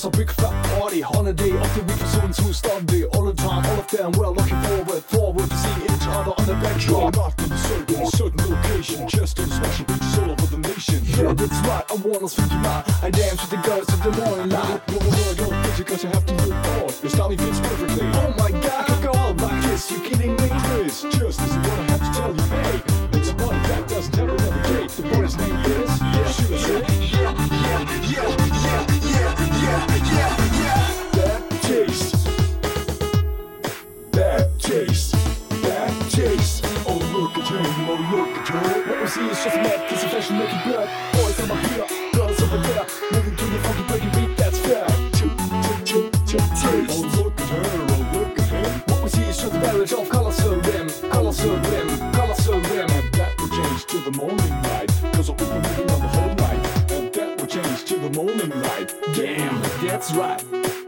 was a big fat party, holiday of the week for students who study all the time. All of them were looking forward to seeing each other on the bench. Not in a certain location, just on special beaches all over the nation. Yeah, that's right, I wanna speak you out. I dance with the girls in the morning light. Don't bitch because you have to look forward. Your style fits perfectly. Oh my god, I go all like this. You kidding me? This just isn't what I have to tell you. Hey, it's a party that doesn't have another date. The boy's name is Bad taste. Bad taste. Bad taste. Oh look at him, oh look at her. What we see is just mad, kiss and fashion making blood. Boys over here, girls over there. Moving to the funky breaking beat, that's fair. Oh look at her, oh look at him. What we see is just a marriage of colors of them. Colors of them, colors of them. And that will change to the morning light. Cause we've been moving on the whole night. And that will change to the morning light. Damn, that's right.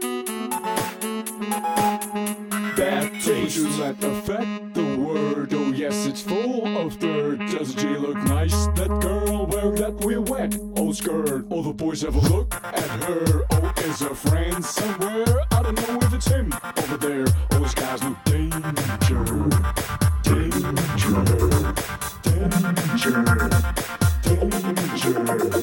Bad taste. Would you let affect the word? Oh yes, it's full of dirt. Doesn't she look nice? That girl wearing that real wet old skirt. All the boys have a look at her. Oh, is her friend somewhere? I don't know if it's him over there. All these guys look danger. Danger. Danger. Danger.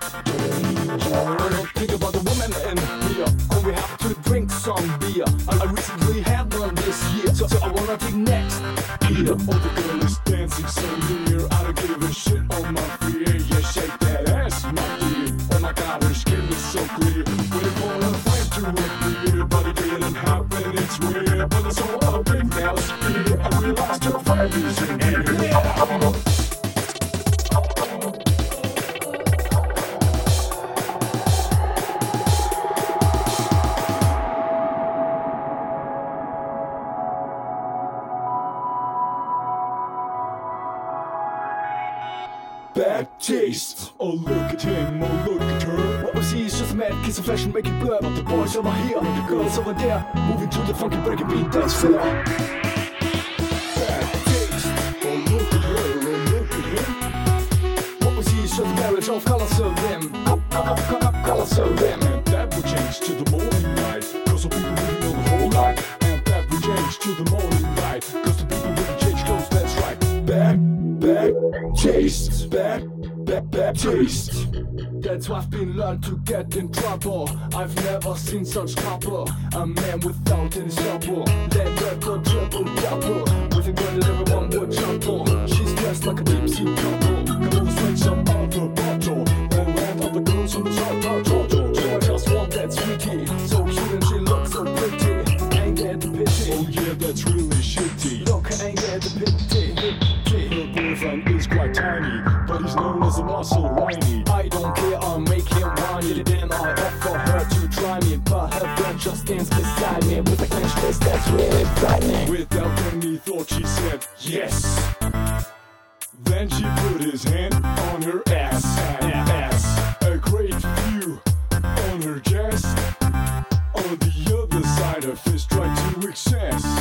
Think about the woman in here. Oh, we have to drink some beer. I recently had one this year, so I wanna take next here. Oh, the girl is dancing so near. I don't give a shit on my fear. Yeah, shake that ass, my dear. Oh my god, her skin is so clear. Waiting for a fight to appear, but it didn't happen, it's weird. But it's all a big now spear. I realized her fire is in here. Bad taste. Oh look at him, oh look at her. What we see is just a mad kiss of flesh and making blood. But the boys over here, the girls over there, moving to the funky breaking beat, that's fair. Bad taste. Oh look at her, oh look at him. What we see is just a marriage of colors of them. Colors of them. And that will change to the morning light. Cause the people moving on the whole night. And that will change to the morning light. Cause the people will change clothes, that's right. Bad taste. Bad taste. That's why I've been learned to get in trouble. I've never seen such couple. A man without any trouble. Let her go triple double. With a girl that everyone would jumble. She's dressed like a deep sea couple. Come on, switch some other bottle. And land on the girls on the short. I just want that sweetie. So cute and she looks so pretty. Ain't that the pity? Oh yeah, that's really shitty. Look, ain't that the pity? Her boyfriend is quite tiny, but he's known as a muscle whiny. I don't care, I'll make him whiny. Then I offer her to try me, but her friend just stands beside me with a clenched fist that's really frightening. Without any thought she said yes. Then she put his hand on her ass. A great view on her chest. On the other side her fist tried to access.